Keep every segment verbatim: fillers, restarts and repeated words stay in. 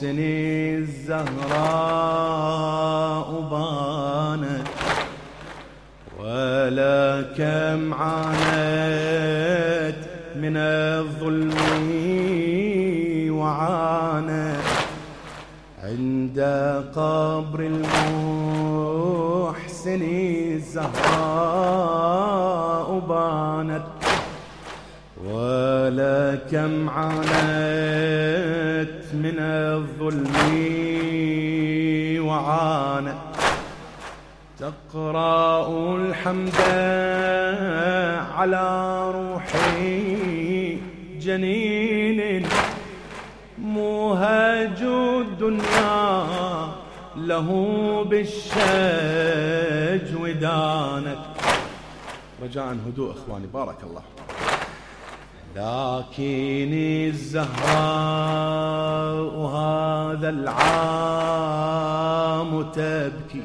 محسن الزهراء بانت، ولا كم عانت من الظلم وعانت عند قبر المحسن الزهراء بانت، ولا كم عانت من الظلم وعانت تقرأ الحمد على روحي جنين موهج الدنيا له بالشج ودانت. رجاء هدوء اخواني بارك الله. لكن الزهراء هذا العام تبكي،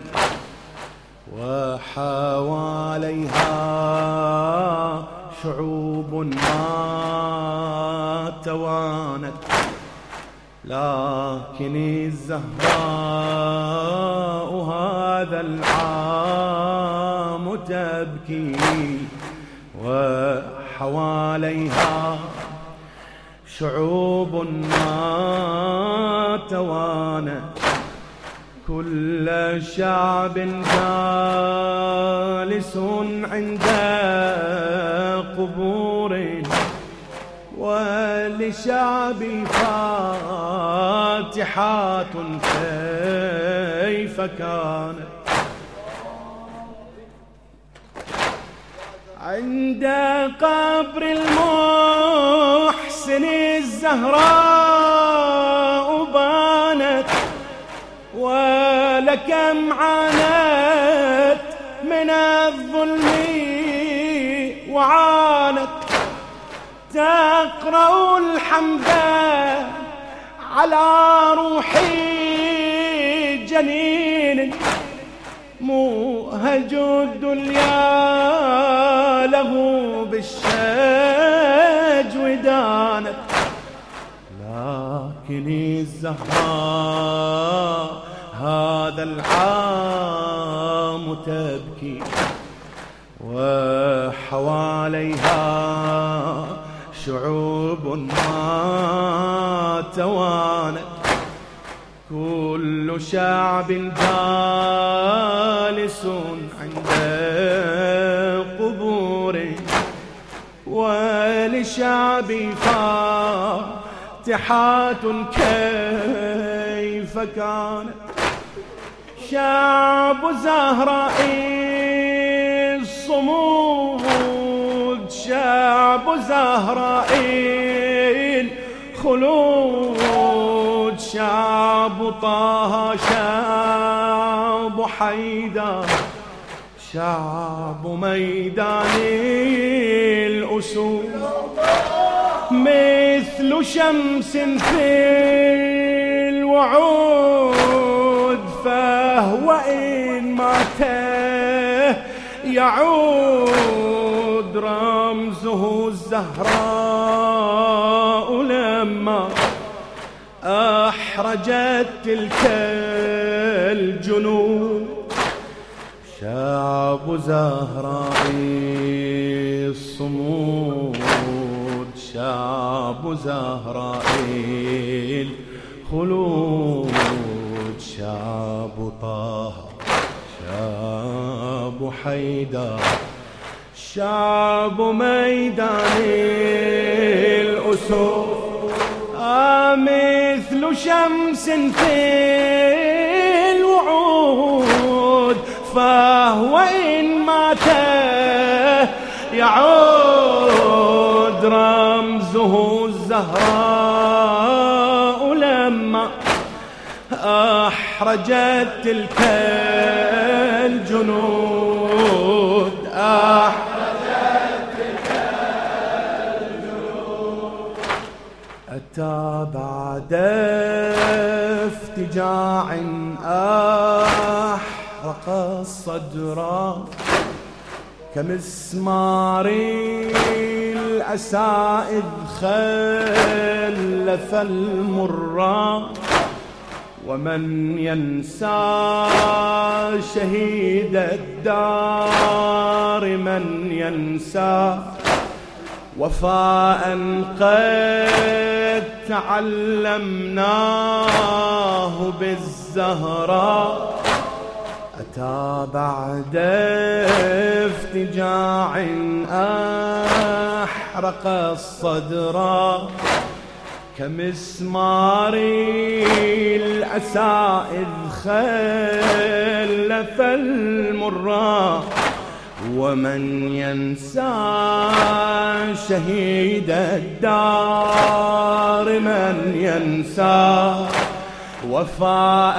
وحواليها شعوب ما توانت، لكن الزهراء هذا العام تبكي، وحواليها شعوب ما توانت، كل شعب جالس عند قبور، ولشعبي فاتحات كيف كانت عند قبر المحسن الزهراء بانت، ولكم عانت من الظلم وعانت تقرأ الحمد على روحي جنين موهج الدنيا له بالشج ودانت، لكن الزهراء هذا العام تبكي، وحواليها شعوب ما توانت، كل شعب جالس عند قبور، ولشعبي فاتحات كيف كانت شعب زهراء الصمود، شعب زهراء الخلود، شعب طه، شعب حيدر، شعب ميدان الأسود، مثل شمس في الوعود، فهو إن مات يعود، رمزه الزهراء لما أحرجت تلك الجنود، شعب زهراء الصمود، شعب زهراء الخلود، شعب طه، شعب حيدر، شعب ميدان الأسود، مثل شمس في الوعود، فهو إن مات يعود، رمزه الزهراء لما أحرجت تلك الجنود، أحرجت تلك الجنود، أتى بعد افتجاع أحرق الصدر، كمسمار الأسى إذ خلف المرة، ومن ينسى شهيد الدار، من ينسى وفاء قد تعلمناه بالزهراء، أتى بعد افتجاع أحرق الصدر، كمسمار الأسى إذ خلف المرى. ومن ينسى شهيد الدار، من ينسى وفاء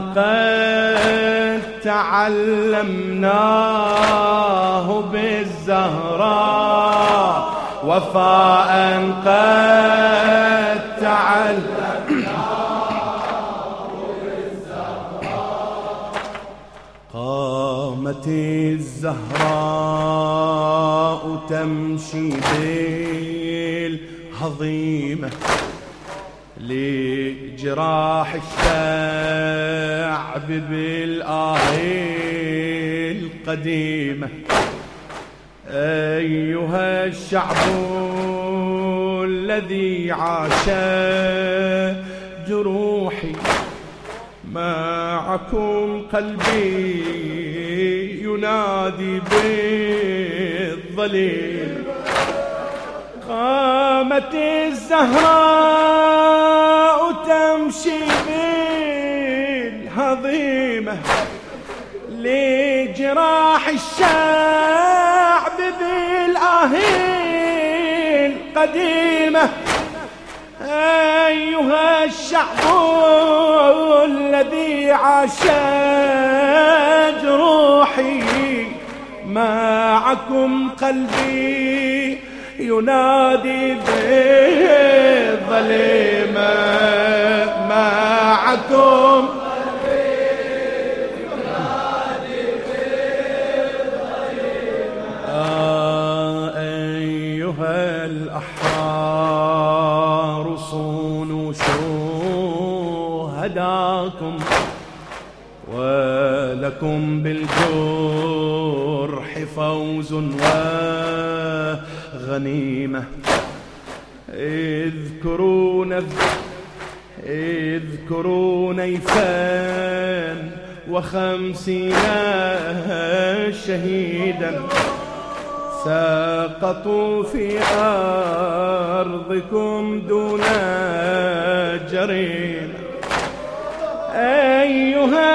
قد تعلمناه بالزهراء، وفاء قد تعلمناه بالزهراء. قامت الزهراء تمشي بالهضيمة لجراح الشعب بالآهي القديمة. أيها الشعب الذي عاش جروحي، معكم قلبي ينادي بالظليل. قامت الزهراء تمشي بالهضيمة لجراح الشعب بالآهي القديمة. أيها الشعب الذي عاش جروحي، معكم قلبي ينادي بالظليمة، معكم قلبي ينادي بالظليمة. آه أيها الأحرار صونوا شهداكم، ولكم بالجرح فوز وغنيمة. اذكروا اذكروا نيفان وخمسين شهيدا سقطوا في أرضكم دون جريمة. أيها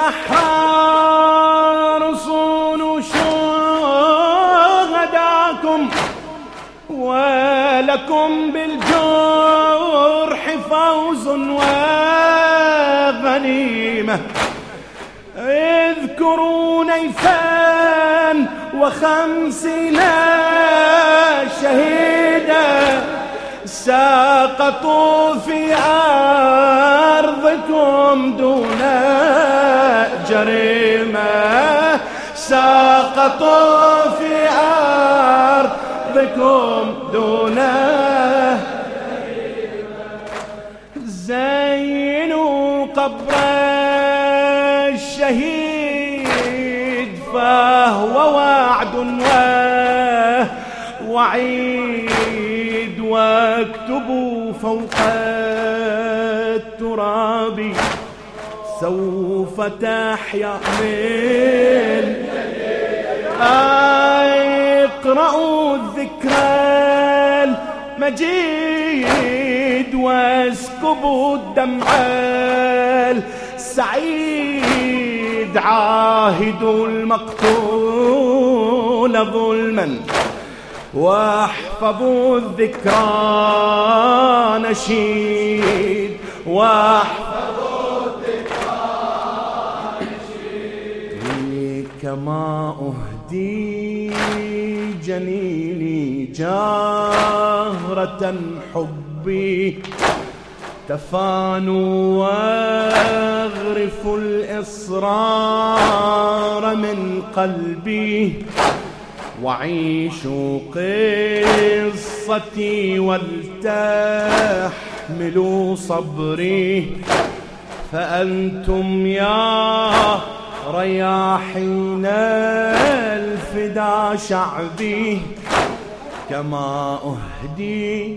الأحرار صونوا شهداكم، ولكم بالجرح فوز وغنيمة. اذكروا نيفان وخمسين شهيدا سقطوا في أرضكم دون جريمة، سقطوا في أرضكم دون جريمة. زينوا قبر الشهيد فهو وعد ووعيد، واكتبوا فوق التراب سوف تحيا من اقرأوا الذكرى المجيد واسكبوا الدمع السعيد. عاهدوا المقتول ظلما واحفظوا الذكرى نشيد، واحفظوا الذكرى نشيد. كما أهدي جنيني جاهرة حبي، تفانوا واغرف الإصرار من قلبي، وعيشوا قصتي ولتحملوا صبري، فأنتم يا رياحين الفدا شعبي، كما أهدي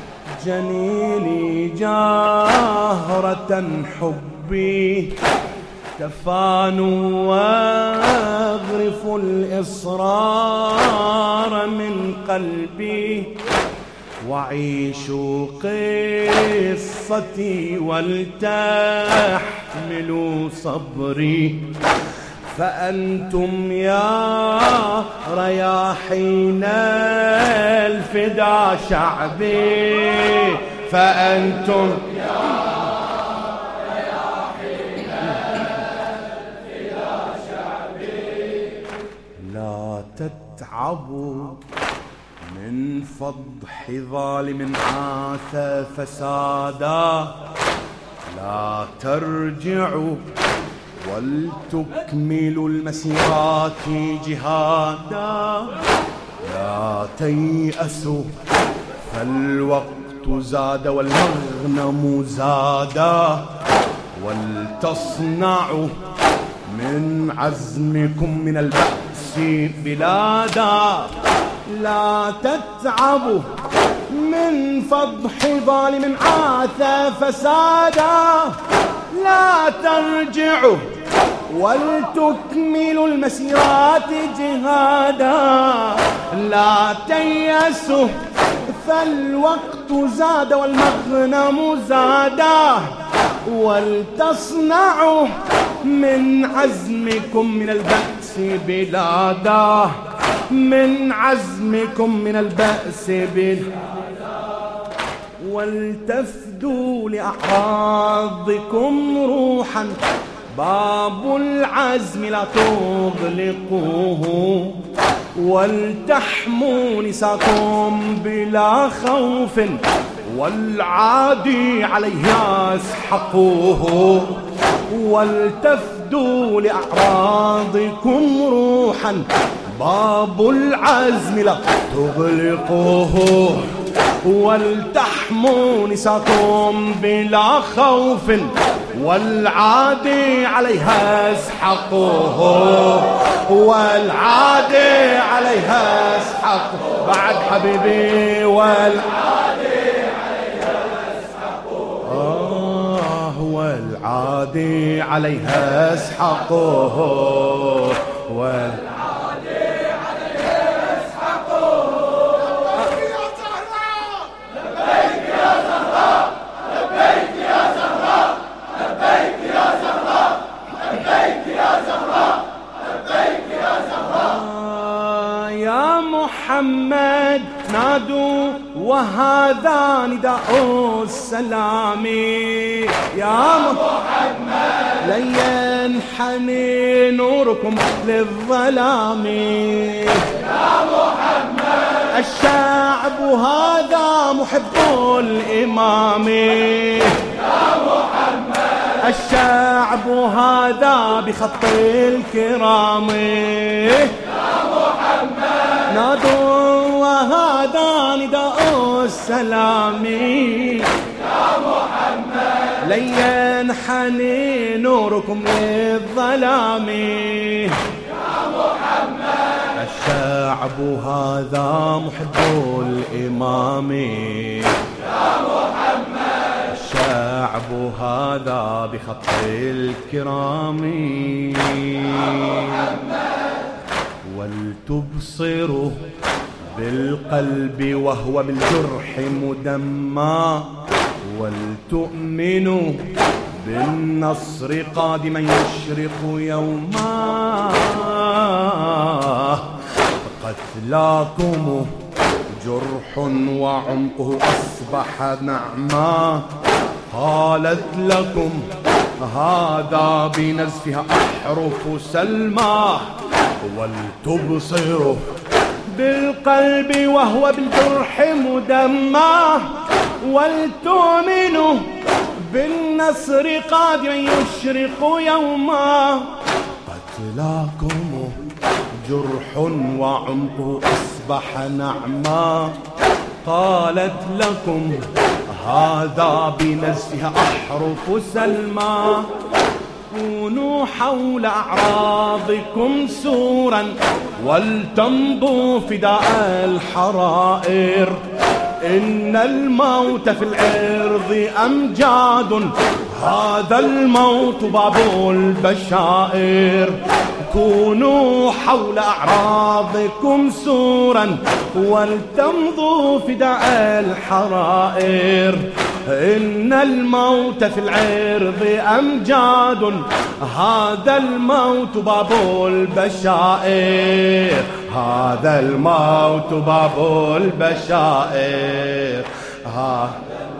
جنيني جاهرة حبي، تفانوا واغرف الإصرار من قلبي، وعيشوا قصتي ولتحملوا صبري. فأنتم يا رياحين الفدا شعبي، فأنتم يا رياحين الفدا شعبي، لا تتعبوا من فضح ظالم عاث فسادا، لا ترجعوا ولتكملوا المسيرات جهادا، لا تيأسوا فالوقت زاد والمغنم زادا، ولتصنعوا من عزمكم من البأس بلادا، لا تتعبوا من فضح ظالم عاث فسادا، لا ترجعوا ولتكملوا المسيرات جهادا، لا تيأسوا فالوقت زاد والمغنم زادا، ولتصنعوا من عزمكم من البأس بلادا، من عزمكم من البأس بلادا، ولتفدوا لأعراضكم روحا، باب العزم لا تغلقوه، ولتحموا نساكم بلا خوف، والعادي عليه يسحقوه، ولتفدوا لأعراضكم روحا، باب العزم لا تغلقوه، ولتحموا نساكم بلا خوف، والعادي عليها اسحقوه، والعادي عليها اسحقوه. بعد حبيبي والعادي عليها اسحقوه، آه والعادي عليها اسحقوه، والعادي محمد نادوا وهذا نداء السلام، يا محمد لن ينحني نوركم للظلام، يا محمد الشعب هذا محب الإمام، يا محمد الشعب هذا بخط الكرام، نادوا وهذا نداء السلام، يا محمد لن ينحني نوركم للظلام، يا محمد الشعب هذا محب الإمام، يا محمد الشعب هذا بخط الكرام، يا محمد ولتبصروا بالقلب وهو بالجرح مدمى، ولتؤمنوا بالنصر قادما يشرق يوما، قتلاكم جرح وعمقه أصبح نعما، قالت لكم هذا بنزفها أحرف سلمى، ولتبصروا بالقلب وهو بالجرح مدمى، ولتؤمنوا بالنصر قادما يشرق يوما، قتلاكم جرح وعمقه أصبح نعما، قالت لكم هذا بنزها أحرف سلمى. كونوا حول أعراضكم سورا ولتمضوا فداء الحرائر. إن الموت في العرض أمجاد، هذا الموت باب البشائر. كونوا حول أعراضكم سورا ولتمضوا فداء الحرائر. إن الموت في العرض أمجاد، هذا الموت باب البشائر. هذا الموت باب البشائر. ها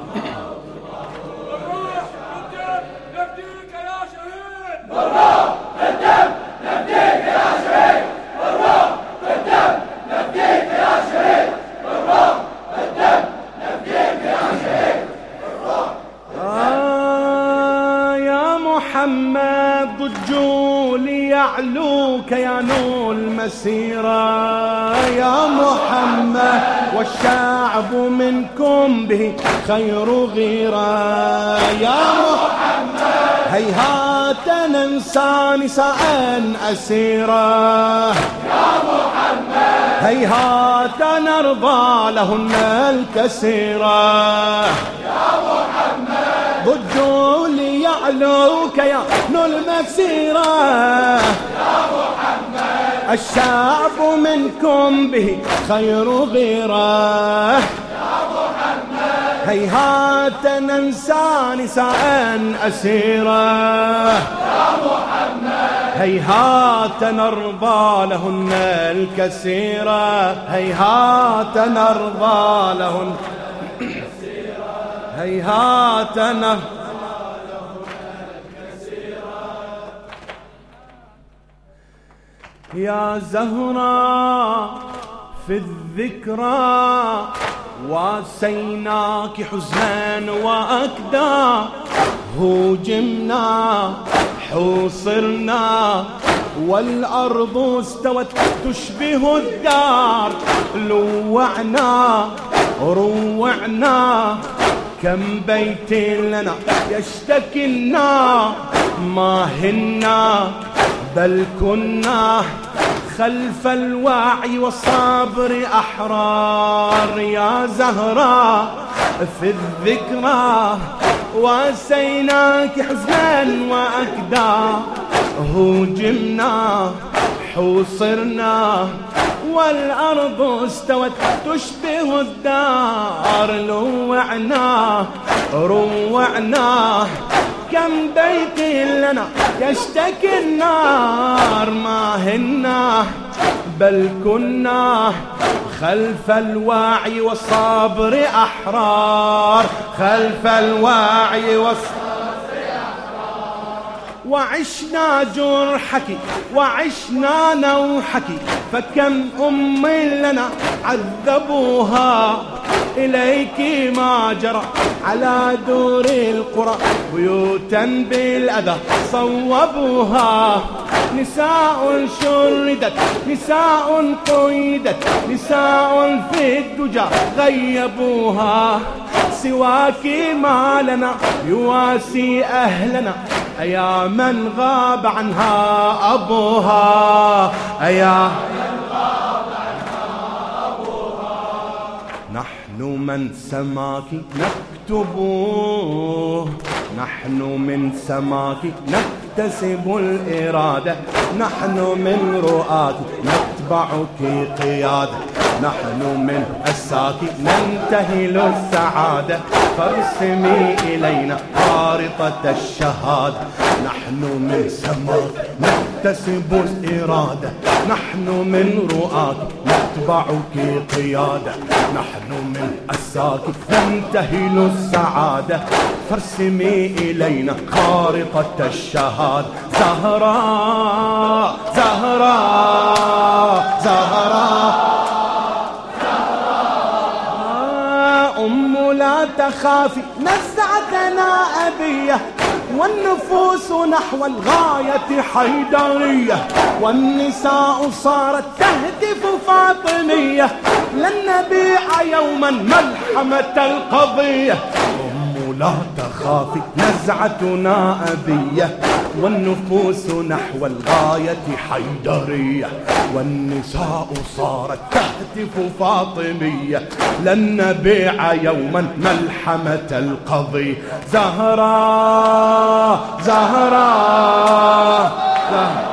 محمد ضجوا ليعلوك يا نور المسيرة. يا محمد والشعب منكم به خير غيرة. يا محمد هيهات ننسى نساء أسيرة. يا محمد هيهات نرضى لهن الكسيرة. يا محمد ضجوا ليعلوك يا نور المسيرة. يا محمد الشعب منكم به خير غيره. يا محمد هيهات ننسى نساء أسيرة. يا محمد هيهات نرضى لهن الكسيرة. هيهات نرضى لهن هيهات نرضى. يا زهراء في الذكرى واسيناك حزنا وأكدا. هوجمنا حوصرنا والأرض استوت تشبه الدار. لوعنا روعنا كم بيت لنا يشتكي النار. ما هنا بل كنا خلف الوعي والصبر أحرار. يا زهراء في الذكرى واسيناك حزنا وأكدا. هوجمنا حوصرنا والأرض استوت تشبه الدار. لوعنا روعنا كم بيت لنا يشتكي النار. ما هنا بل كنا خلف الوعي والصبر أحرار. خلف الوعي والصبر وعشنا جرحك وعشنا نوحك. فكم أم لنا عذبوها. إليك ما جرى على دور القرى بيوتا بالأذى صوبوها. نساء شردت نساء قيدت نساء في الدجى غيبوها. سواك ما لنا يواسي أهلنا أيا من غاب عنها أبوها. أيا من غاب عنها أبوها. نحن من سماك نكتبوه. نحن من سماك نكتسب الإرادة. نحن من رؤاك نتبعك قيادة. نحن من أساك ننتهل السعادة. فارسمي إلينا خارطة الشهادة. نحن من سماك نكتسب الإرادة. نحن من رؤاك نتبعك قيادة. نحن من أساك ننتهل السعادة. فارسمي إلينا خارطة الشهادة. زهراء زهراء زهراء أم لا تخافي نزعتنا أبية. والنفوس نحو الغاية حيدرية. والنساء صارت تهتف فاطمية. لن نبيع يوما ملحمة القضية. لا تخافي نزعتنا أبية، والنفوس نحو الغاية حيدرية، والنساء صارت تهتف فاطمية، لن نبيع يوما ملحمة القضية. زهراء زهراء زهراء